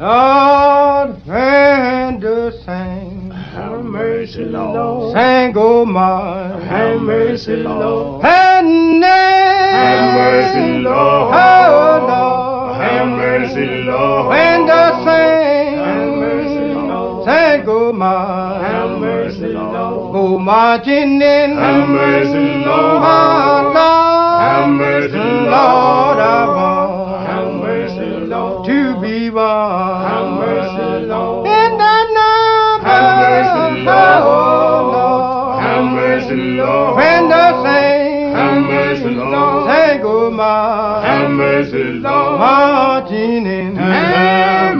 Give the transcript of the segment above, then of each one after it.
Lord, when the saints Have mercy, Lord. sang, oh my, Have mercy, Lord. and Have mercy, Lord. oh Lord, Have mercy, Lord. when the saints Have mercy, Lord. sang, oh my, Have mercy, Lord. go marching in, Have mercy, Lord. my Lord, Have mercy, Lord, I Lord. want Have mercy, Lord. to be one. Have mercy, Lord. In the number, Have mercy, oh Lord. Lord, Have mercy, Lord. when the saints Have mercy, Lord. sang, oh my, Have mercy, Lord. marching in. Have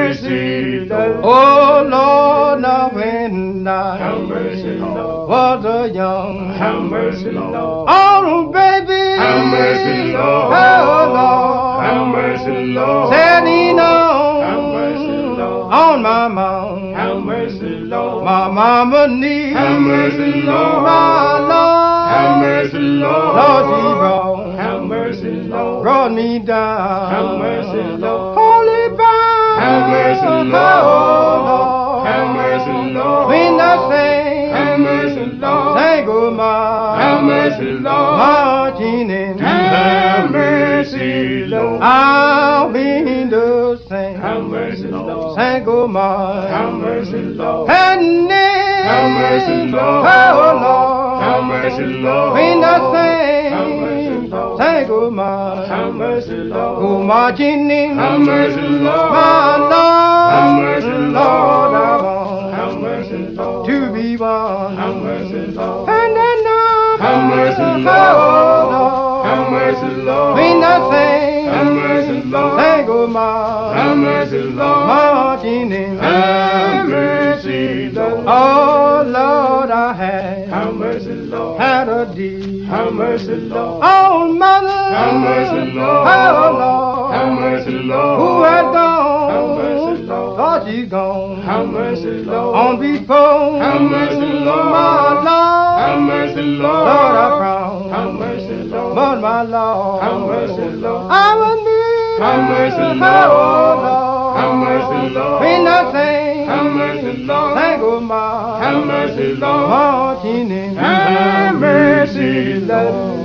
mercy, Lord. Oh Lord, now when I Have mercy, Lord. was a young, Have mercy, Lord. oh baby, Have mercy, Lord. oh Lord, Have mercy, Lord. setting on, Have mercy, Lord. on my mount, Have mercy, Lord. my mama need, Have mercy, Lord. my Lord, Have mercy, Lord. Lord, she Have mercy, Lord. brought me down, Have mercy, Lord. holy bound, Have mercy, Lord. oh Lord, Have mercy, Lord. when the saints Have mercy, Lord. sang, oh my, Have mercy, Lord. marching in, Have mercy, Lord. I'll be the saint, Have mercy, Lord. sang, oh my, Have mercy, Lord. and then, Have mercy, Lord. oh Lord, Have mercy, Lord. when the Have mercy, saints Lord. sang, oh my, Have mercy, Lord. go marching in, Have mercy, Lord. my Lord, Have mercy, Lord, I Lord. want Have mercy, Lord. to be one, Have mercy, Lord. and then Have mercy, oh Lord. Lord, Have mercy, Lord. when the saints Have mercy, Lord. sang, oh my, Have mercy, Lord. marching in, Have mercy, Lord. oh Lord, I had Have mercy, Lord. had a deed, Have mercy, Lord. oh mother, Have mercy, Lord. oh Lord, Have mercy, Lord. who had gone, Have mercy, Lord. thought she's gone, Have mercy, Lord. on before, Have mercy, Lord. my Lord, Have mercy, Lord. Lord, I found, Have mercy, Lord. but my Lord, Have mercy, Lord. I was me, Have mercy, oh Lord. Lord, Have mercy, Lord. when I sang, Have mercy, Lord. sang, oh my, Have mercy, Lord. marching in, Have mercy, Lord.